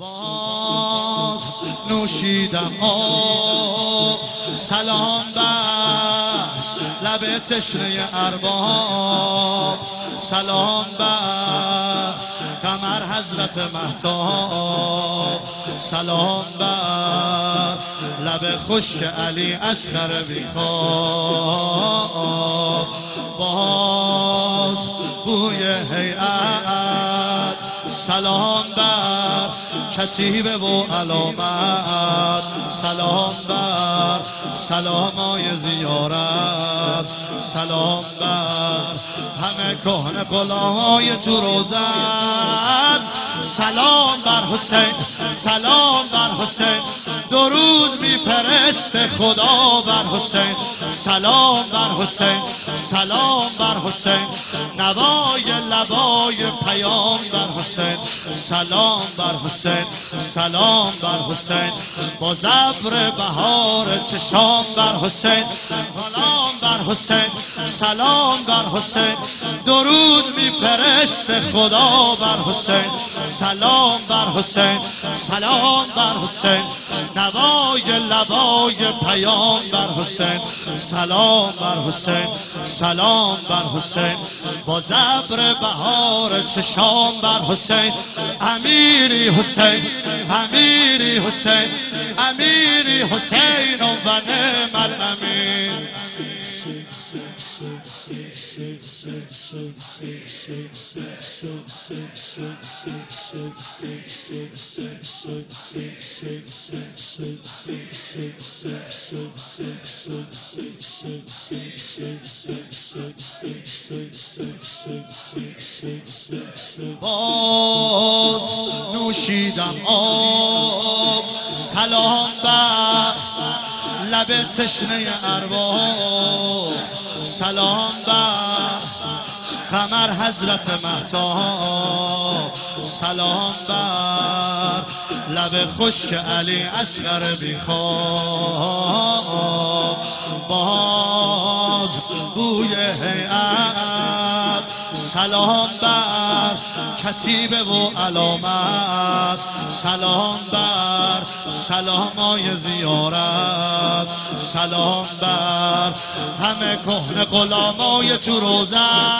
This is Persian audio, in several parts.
باز نوشیدم آب سلام بر لب تشنه ارباب، سلام بر قمر حضرت مهتاب، سلام بر لب خشک علی اصغر بیخواب. باز بوی هیئت سلام بر کتیبه و علامت، سلام بر سلامای زیارت، سلام بر همه کهنه غلامای تو روزت، سلام بر حسین، سلام بر حسین، درود میفرسته خدا بر حسین، سلام بر حسین، سلام بر حسین، نوای لبای پیام بر حسین، سلام بر حسین، سلام بر حسین، با زبر بهار چشام بر حسین، سلام بر حسین، سلام بر حسین، درود میفرسته خدا بر حسین، سلام بر حسین، سلام بر حسین، نوای لبای پیام بر حسین، سلام بر حسین، سلام بر حسین، با زبر بهار چشام بر حسین، امیری حسین، امیری حسین، امیری حسین و نعم الامیر. باز نوشیدم آب سلام بر لب تشنه ارباب، سلام بر قمر حضرت مهتاب، سلام بر لب خشک علی اصغر بیخواب. باز بوی هیئت سلام بر کتیبه و علامت، سلام بر سلامای زیارت، سلام بر همه کهنه غلامای تو روزت،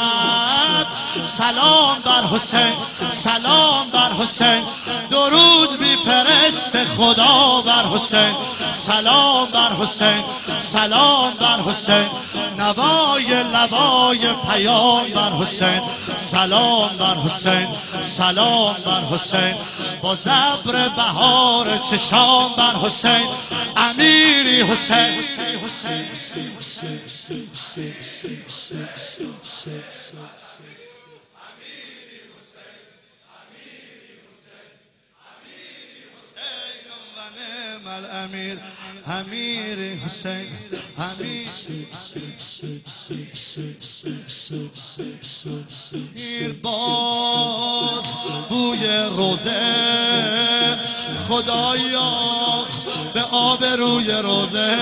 سلام بر حسین، سلام بر حسین، درود میفرسته خدا بر حسین، سلام بر حسین، سلام بر حسین، نوای لبای پیام بر حسین، سلام بر حسین، سلام بر حسین، با زبر بهار چشام بر حسین، امیری حسین. الامیر امیر حسین، امیر باز بوی روزه خدایا به آب روی روزه،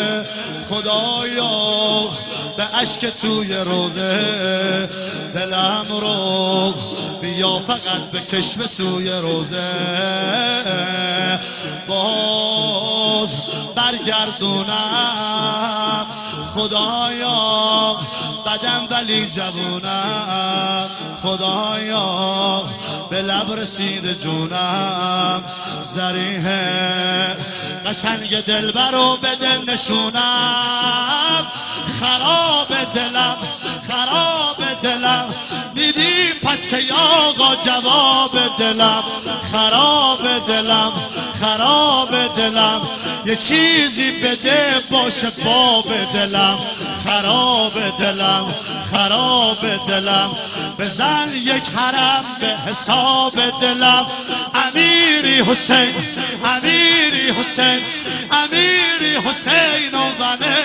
خدایا به اشک توی روزه، دلم رو بیا فقط به کشف سوی روزه، باز برگردونم خدایا بدم ولی جوونم، خدایا به لب رسید جونم، زریح قشنگ دلبر رو به دل نشونم، خراب دلم، خراب دلم، میدی پس که آقا جواب دلم، خراب دلم، خراب دلم، یه چیزی بده باشه باب دلم، خراب دلم، خراب دلم، بزن یک حرم به حساب دلم، امیری حسین، امیری حسین، امیری حسین و بنه.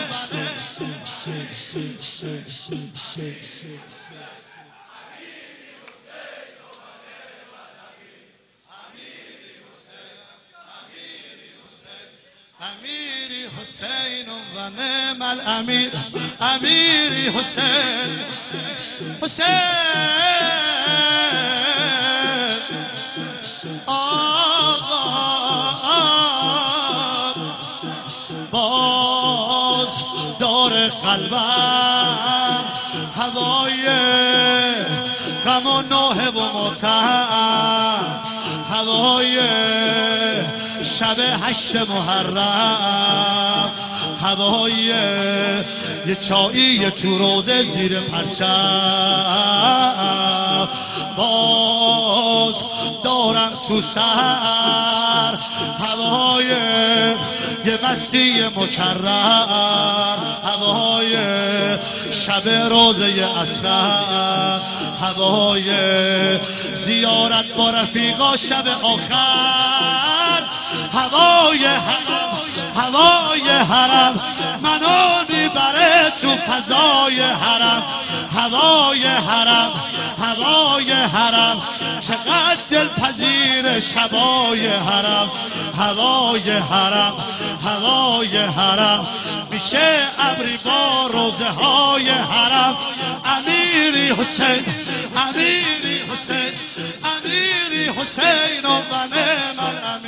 امیری حسین و نعم الامیر، امیری حسین، حسین قلبم هوای غم و نوحه و ماتم هوای شب 8 محرم هوای یه چایی تو روزه زیر پرچم باز دارم تو سر هوای یه مستی مکرر هوای شب روزه اصغر هوای زیارت با رفیقا شب آخر هوای حرم منو میبره تو فضای حرم هوای حرم چقدر دلپذیر شبای حرم هوای حرم میشه ابری با روزه های حرم امیری حسین و من